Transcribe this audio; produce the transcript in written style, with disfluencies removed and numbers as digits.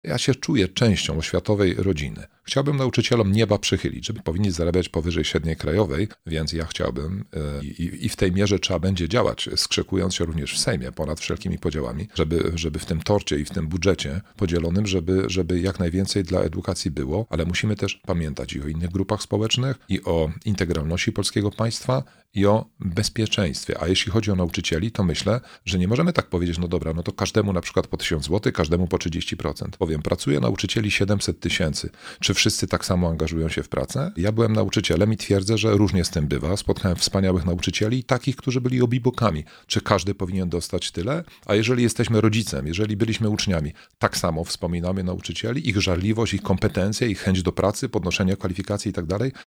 Ja się czuję częścią oświatowej rodziny. Chciałbym nauczycielom nieba przychylić, żeby powinni zarabiać powyżej średniej krajowej, więc ja chciałbym i w tej mierze trzeba będzie działać, skrzykując się również w Sejmie ponad wszelkimi podziałami, żeby w tym torcie i w tym budżecie podzielonym, żeby jak najwięcej dla edukacji było, ale musimy też pamiętać i o innych grupach społecznych, i o integralności polskiego państwa, i o bezpieczeństwie. A jeśli chodzi o nauczycieli, to myślę, że nie możemy tak powiedzieć, no dobra, no to każdemu na przykład po 1000 zł, każdemu po 30%. Powiem, pracuje nauczycieli 700 000. Czy wszyscy tak samo angażują się w pracę? Ja byłem nauczycielem i twierdzę, że różnie z tym bywa. Spotkałem wspaniałych nauczycieli i takich, którzy byli obibokami. Czy każdy powinien dostać tyle? A jeżeli jesteśmy rodzicem, jeżeli byliśmy uczniami, tak samo wspominamy nauczycieli, ich żarliwość, ich kompetencje, ich chęć do pracy, podnoszenia kwalifikacji i tak dalej.